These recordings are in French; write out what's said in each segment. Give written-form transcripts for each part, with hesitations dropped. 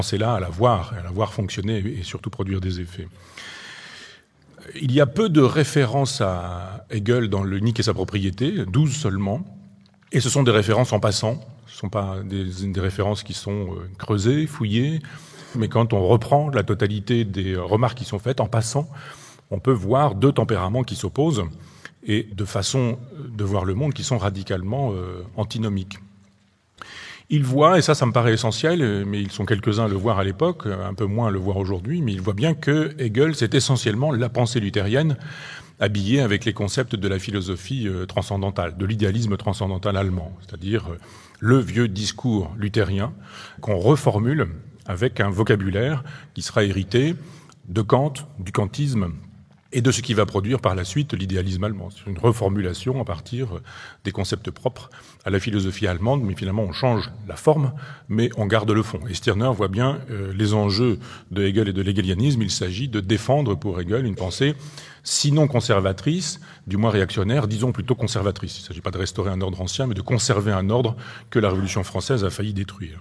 C'est là à la voir fonctionner et surtout produire des effets. Il y a peu de références à Hegel dans l'unique et sa propriété, 12 seulement, et ce sont des références en passant, ce ne sont pas des références qui sont creusées, fouillées, mais quand on reprend la totalité des remarques qui sont faites, en passant, on peut voir deux tempéraments qui s'opposent et de façons de voir le monde qui sont radicalement antinomiques. Il voit, et ça me paraît essentiel, mais ils sont quelques-uns à le voir à l'époque, un peu moins à le voir aujourd'hui, mais il voit bien que Hegel, c'est essentiellement la pensée luthérienne habillée avec les concepts de la philosophie transcendantale, de l'idéalisme transcendantal allemand, c'est-à-dire le vieux discours luthérien qu'on reformule avec un vocabulaire qui sera hérité de Kant, du kantisme, et de ce qui va produire par la suite l'idéalisme allemand. C'est une reformulation à partir des concepts propres à la philosophie allemande, mais finalement on change la forme, mais on garde le fond. Et Stirner voit bien les enjeux de Hegel et de l'hegelianisme. Il s'agit de défendre pour Hegel une pensée sinon conservatrice, du moins réactionnaire, disons plutôt conservatrice. Il ne s'agit pas de restaurer un ordre ancien, mais de conserver un ordre que la Révolution française a failli détruire.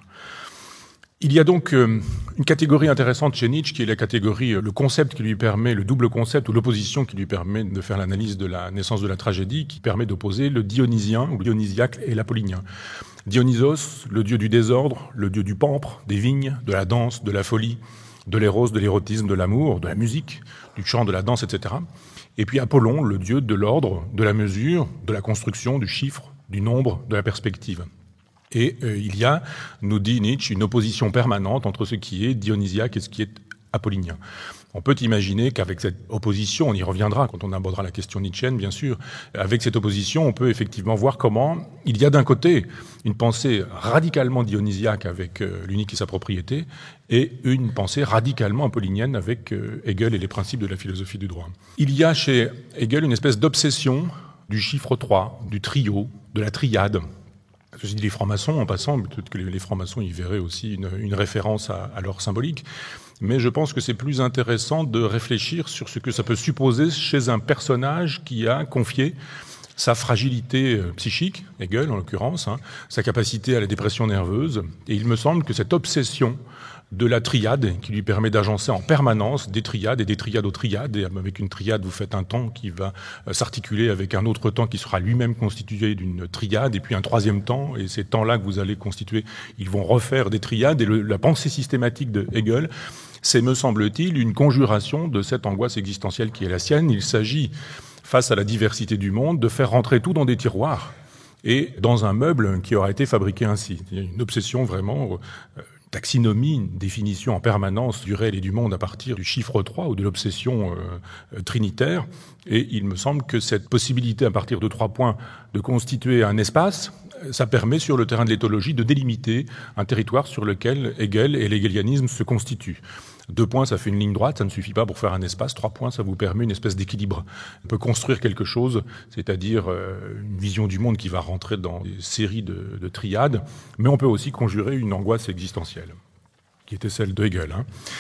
Il y a donc une catégorie intéressante chez Nietzsche qui est la catégorie, le concept qui lui permet, le double concept ou l'opposition qui lui permet de faire l'analyse de la naissance de la tragédie, qui permet d'opposer le dionysien ou le dionysiaque et l'apollinien. Dionysos, le dieu du désordre, le dieu du pampre, des vignes, de la danse, de la folie, de l'éros, de l'érotisme, de l'amour, de la musique, du chant, de la danse, etc. Et puis Apollon, le dieu de l'ordre, de la mesure, de la construction, du chiffre, du nombre, de la perspective. Et il y a, nous dit Nietzsche, une opposition permanente entre ce qui est dionysiaque et ce qui est apollinien. On peut imaginer qu'avec cette opposition, on y reviendra quand on abordera la question nietzschéenne, bien sûr, avec cette opposition, on peut effectivement voir comment il y a d'un côté une pensée radicalement dionysiaque avec l'unique et sa propriété, et une pensée radicalement apollinienne avec Hegel et les principes de la philosophie du droit. Il y a chez Hegel une espèce d'obsession du chiffre 3, du trio, de la triade. Ceci dit, les francs-maçons, en passant, peut-être que les francs-maçons y verraient aussi une référence à leur symbolique, mais je pense que c'est plus intéressant de réfléchir sur ce que ça peut supposer chez un personnage qui a confié sa fragilité psychique, Hegel en l'occurrence, sa capacité à la dépression nerveuse, et il me semble que cette obsession de la triade qui lui permet d'agencer en permanence des triades et des triades aux triades. Et avec une triade, vous faites un temps qui va s'articuler avec un autre temps qui sera lui-même constitué d'une triade, et puis un troisième temps, et ces temps-là que vous allez constituer, ils vont refaire des triades. Et la pensée systématique de Hegel, c'est, me semble-t-il, une conjuration de cette angoisse existentielle qui est la sienne. Il s'agit, face à la diversité du monde, de faire rentrer tout dans des tiroirs et dans un meuble qui aura été fabriqué ainsi. Il y a une obsession vraiment... taxinomie, une définition en permanence du réel et du monde à partir du chiffre 3 ou de l'obsession trinitaire. Et il me semble que cette possibilité, à partir de 3 points, de constituer un espace, ça permet, sur le terrain de l'éthologie, de délimiter un territoire sur lequel Hegel et l'hegelianisme se constituent. 2 points, ça fait une ligne droite, ça ne suffit pas pour faire un espace. 3 points, ça vous permet une espèce d'équilibre. On peut construire quelque chose, c'est-à-dire une vision du monde qui va rentrer dans des séries de triades, mais on peut aussi conjurer une angoisse existentielle, qui était celle de Hegel.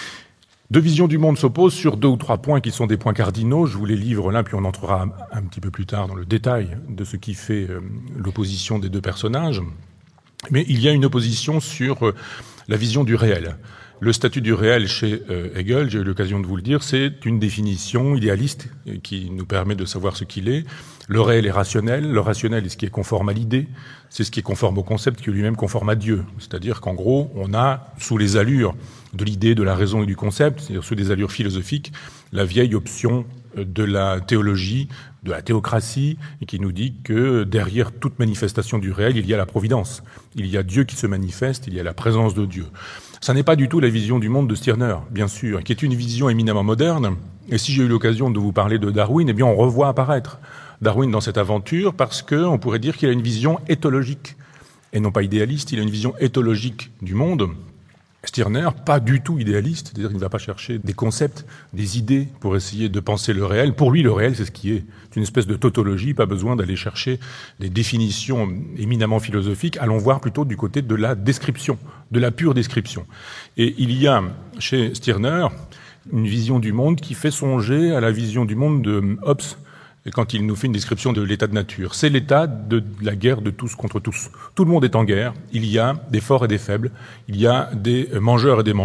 2 visions du monde s'opposent sur 2 ou 3 points qui sont des points cardinaux. Je vous les livre là, puis on entrera un petit peu plus tard dans le détail de ce qui fait l'opposition des 2 personnages. Mais il y a une opposition sur la vision du réel. Le statut du réel chez Hegel, j'ai eu l'occasion de vous le dire, c'est une définition idéaliste qui nous permet de savoir ce qu'il est. Le réel est rationnel. Le rationnel est ce qui est conforme à l'idée. C'est ce qui est conforme au concept qui est lui-même conforme à Dieu. C'est-à-dire qu'en gros, on a, sous les allures de l'idée, de la raison et du concept, c'est-à-dire sous des allures philosophiques, la vieille option de la théologie, de la théocratie, et qui nous dit que derrière toute manifestation du réel, il y a la providence. Il y a Dieu qui se manifeste, il y a la présence de Dieu. Ça n'est pas du tout la vision du monde de Stirner, bien sûr, qui est une vision éminemment moderne. Et si j'ai eu l'occasion de vous parler de Darwin, eh bien on revoit apparaître Darwin dans cette aventure parce qu'on pourrait dire qu'il a une vision éthologique et non pas idéaliste. Il a une vision éthologique du monde. Stirner, pas du tout idéaliste, c'est-à-dire qu'il ne va pas chercher des concepts, des idées pour essayer de penser le réel. Pour lui, le réel, c'est ce qui est. C'est une espèce de tautologie, pas besoin d'aller chercher des définitions éminemment philosophiques. Allons voir plutôt du côté de la description, de la pure description. Et il y a chez Stirner une vision du monde qui fait songer à la vision du monde de Hobbes, quand il nous fait une description de l'état de nature. C'est l'état de la guerre de tous contre tous. Tout le monde est en guerre. Il y a des forts et des faibles. Il y a des mangeurs et des mangeurs.